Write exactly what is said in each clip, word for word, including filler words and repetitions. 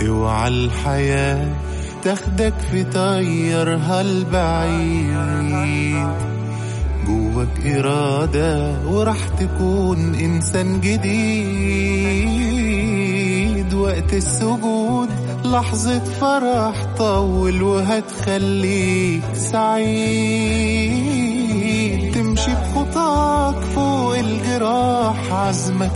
اوعى الحياة تاخدك في طيرها البعيد، جواك إرادة وراح تكون إنسان جديد. وقت السجود لحظة فرح طول وهتخليك سعيد، تمشي بخطاك فوق الجراح عزمك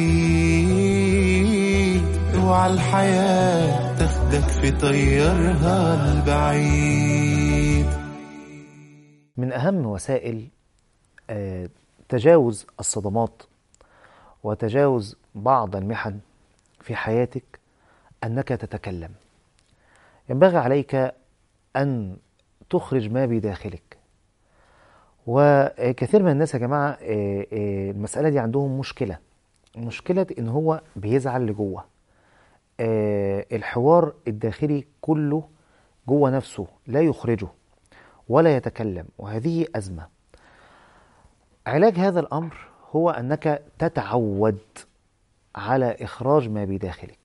حديد. اوعى الحياة تاخدك في طيرها البعيد. من أهم وسائل تجاوز الصدمات وتجاوز بعض المحن في حياتك أنك تتكلم. ينبغي عليك أن تخرج ما بداخلك. وكثير من الناس يا جماعة المسألة دي عندهم مشكلة، مشكلة إن هو بيزعل لجوه. الحوار الداخلي كله جوه نفسه لا يخرجه ولا يتكلم، وهذه أزمة. علاج هذا الأمر هو أنك تتعود على إخراج ما بداخلك.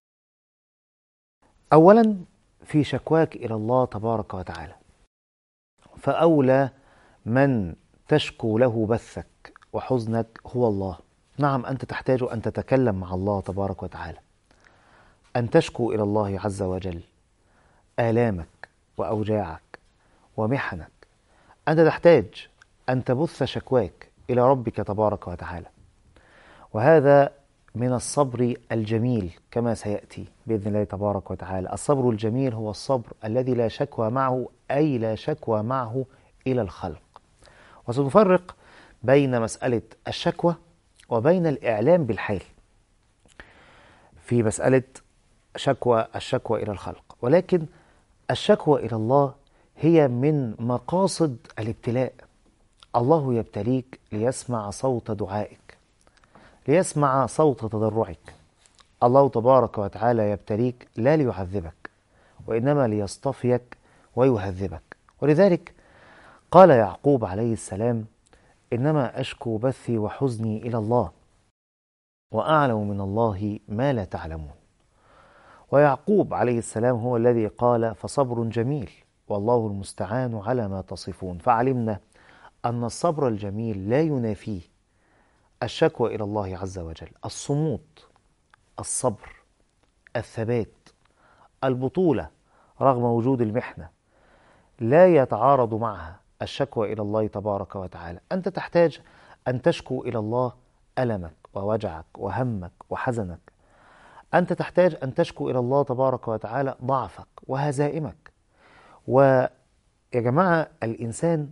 أولا في شكواك إلى الله تبارك وتعالى، فأولى من تشكو له بثك وحزنك هو الله. نعم، أنت تحتاج أن تتكلم مع الله تبارك وتعالى، أن تشكو إلى الله عز وجل آلامك وأوجاعك ومحنك. أنت تحتاج أن تبث شكواك إلى ربك تبارك وتعالى، وهذا من الصبر الجميل كما سيأتي بإذن الله تبارك وتعالى. الصبر الجميل هو الصبر الذي لا شكوى معه، أي لا شكوى معه إلى الخلق. وسنفرق بين مسألة الشكوى وبين الإعلام بالحال في مسألة شكوى الشكوى إلى الخلق. ولكن الشكوى إلى الله هي من مقاصد الابتلاء. الله يبتليك ليسمع صوت دعائك، ليسمع صوت تضرعك. الله تبارك وتعالى يبتليك لا ليعذبك، وإنما ليصطفيك ويهذبك. ولذلك قال يعقوب عليه السلام: إنما أشكو بثي وحزني إلى الله وأعلم من الله ما لا تعلمون. ويعقوب عليه السلام هو الذي قال: فصبر جميل والله المستعان على ما تصفون. فعلمنا أن الصبر الجميل لا ينافيه الشكوى إلى الله عز وجل. الصمود، الصبر، الثبات، البطولة رغم وجود المحنة لا يتعارض معها الشكوى إلى الله تبارك وتعالى. أنت تحتاج أن تشكو إلى الله ألمك ووجعك وهمك وحزنك. أنت تحتاج أن تشكو إلى الله تبارك وتعالى ضعفك وهزائمك. ويا جماعة الإنسان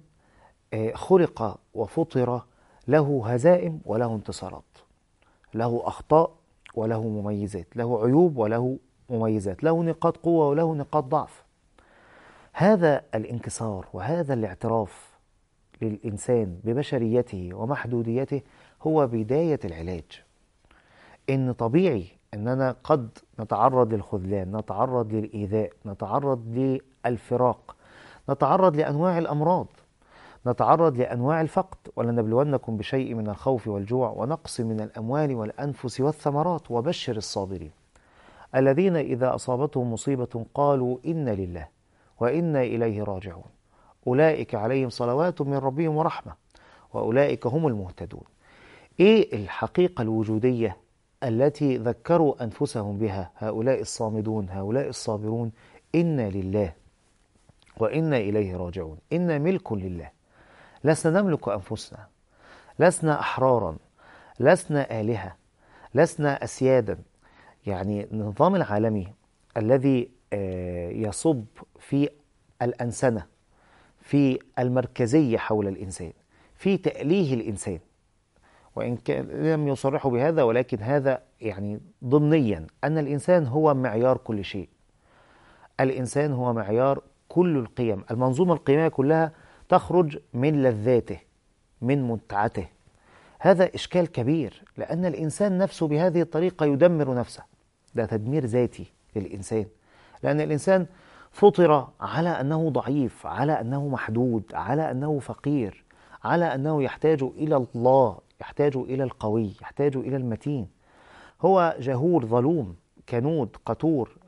خلق وفطر له هزائم وله انتصارات، له أخطاء وله مميزات، له عيوب وله مميزات، له نقاط قوة وله نقاط ضعف. هذا الانكسار وهذا الاعتراف للإنسان ببشريته ومحدوديته هو بداية العلاج. إن طبيعي أننا قد نتعرض للخذلان، نتعرض للإيذاء، نتعرض للفراق، نتعرض لأنواع الأمراض، نتعرض لأنواع الفقد. ولنبلونكم بشيء من الخوف والجوع ونقص من الأموال والأنفس والثمرات وبشر الصابرين الذين إذا أصابتهم مصيبة قالوا إنا لله وإنا إليه راجعون أولئك عليهم صلوات من ربهم ورحمة وأولئك هم المهتدون. إيه الحقيقة الوجودية التي ذكروا أنفسهم بها هؤلاء الصامدون، هؤلاء الصابرون؟ إنا لله وإنا إليه راجعون. إنا ملك لله، لسنا نملك أنفسنا، لسنا أحرارا، لسنا آلهة، لسنا أسيادا. يعني النظام العالمي الذي يصب في الأنسنة، في المركزية حول الإنسان، في تأليه الإنسان، وإن كان لم يصرحوا بهذا ولكن هذا يعني ضمنيا أن الإنسان هو معيار كل شيء. الإنسان هو معيار كل القيم. المنظومة القيمية كلها تخرج من لذاته، من متعته. هذا إشكال كبير، لأن الإنسان نفسه بهذه الطريقة يدمر نفسه. ده تدمير ذاتي للإنسان، لأن الإنسان فطر على أنه ضعيف، على أنه محدود، على أنه فقير، على أنه يحتاج إلى الله، يحتاج إلى القوي، يحتاج إلى المتين. هو جهول، ظلوم، كنود، قتور،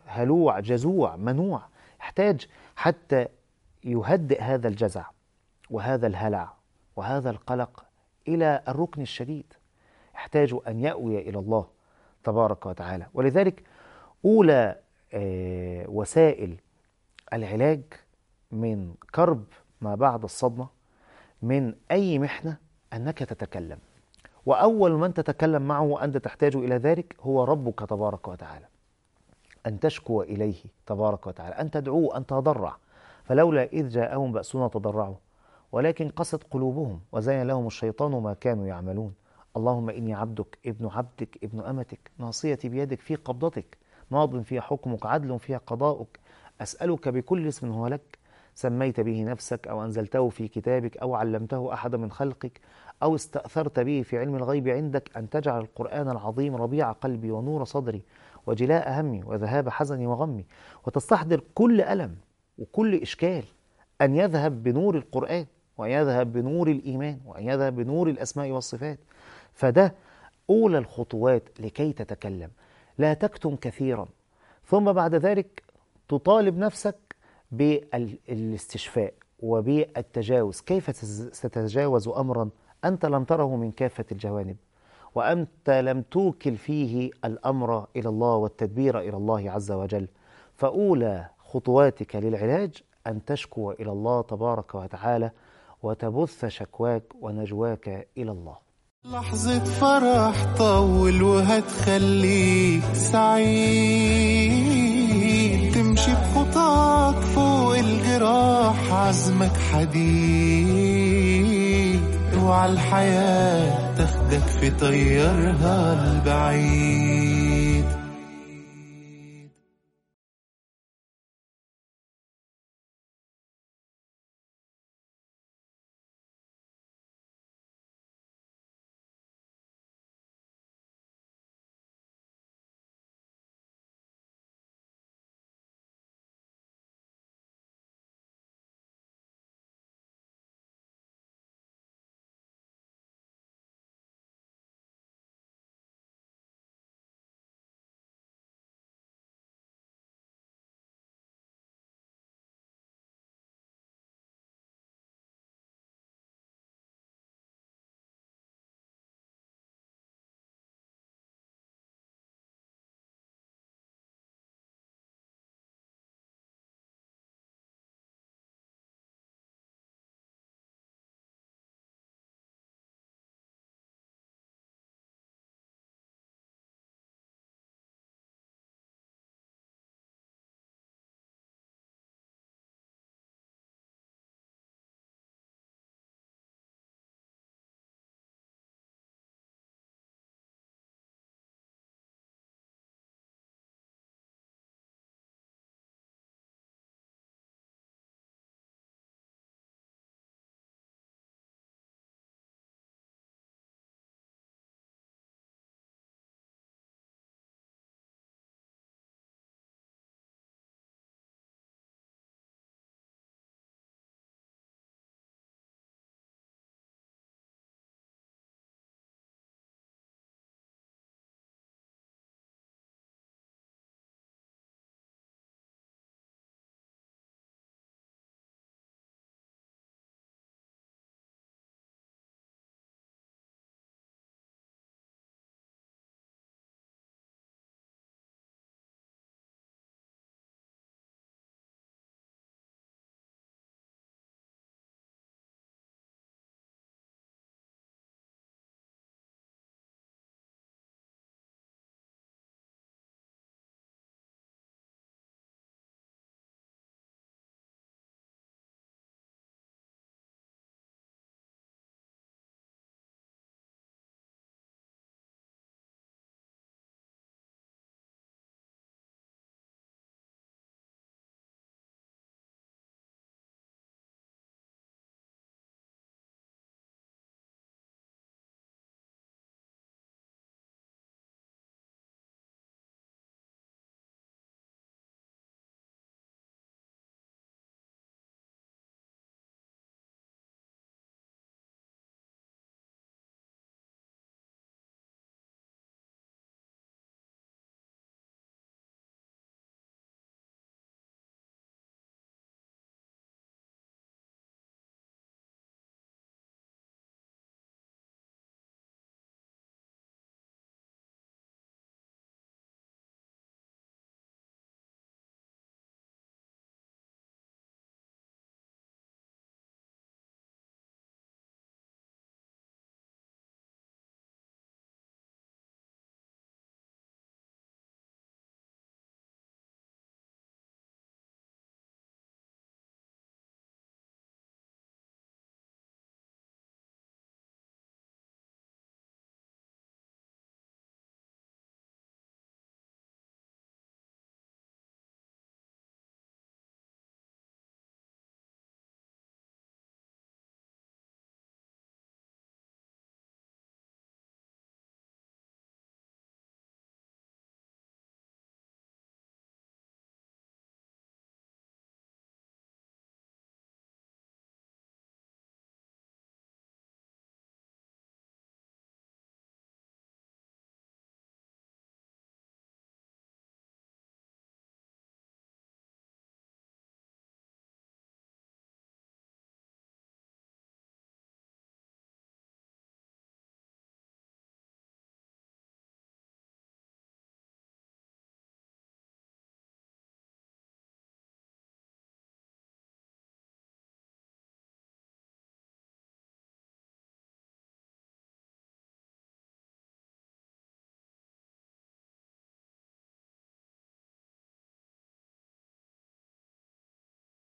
هلوع جزوع منوع، يحتاج حتى يهدئ هذا الجزع وهذا الهلع وهذا القلق إلى الركن الشديد، يحتاج أن يأوي إلى الله تبارك وتعالى. ولذلك أولى وسائل العلاج من كرب ما بعد الصدمة من أي محنة أنك تتكلم، وأول من تتكلم معه وأنت تحتاج إلى ذلك هو ربك تبارك وتعالى، أن تشكو إليه تبارك وتعالى، أن تدعوه، أن تضرع. فلولا إذ جاءهم بأسنا تضرعوا ولكن قست قلوبهم وزين لهم الشيطان ما كانوا يعملون. اللهم إني عبدك ابن عبدك ابن أمتك ناصيتي بيدك في قبضتك ماض فيها حكمك عدل فيها قضاؤك، أسألك بكل اسم هو لك سميت به نفسك أو أنزلته في كتابك أو علمته أحد من خلقك أو استأثرت به في علم الغيب عندك أن تجعل القرآن العظيم ربيع قلبي ونور صدري وجلاء همي وذهاب حزني وغمي، وتستحضر كل ألم وكل إشكال أن يذهب بنور القرآن وأن يذهب بنور الإيمان وأن يذهب بنور الأسماء والصفات. فده أولى الخطوات لكي تتكلم، لا تكتم كثيرا، ثم بعد ذلك تطالب نفسك بالاستشفاء وبالتجاوز. كيف ستتجاوز أمرا أنت لم تره من كافة الجوانب وأنت لم توكل فيه الأمر إلى الله والتدبير إلى الله عز وجل؟ فأولى خطواتك للعلاج أن تشكو إلى الله تبارك وتعالى وتبث شكواك ونجواك إلى الله. لحظة فرح طول وهتخليك سعيد، تمشي بخطاك فوق الجراح عزمك حديد، وعالحياة تاخدك في طيرها البعيد.